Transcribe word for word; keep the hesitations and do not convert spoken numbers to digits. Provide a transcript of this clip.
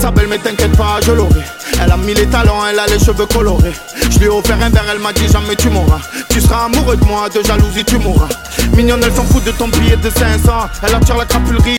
sa belle mais t'inquiète pas je l'aurai. Elle a mis les talents, elle a les cheveux colorés. Je lui ai offert un verre, elle m'a dit jamais tu m'auras. Tu seras amoureux de moi, de jalousie tu mourras. Mignonne elle s'en fout de ton billet de cinq cents. Elle attire la crapulerie.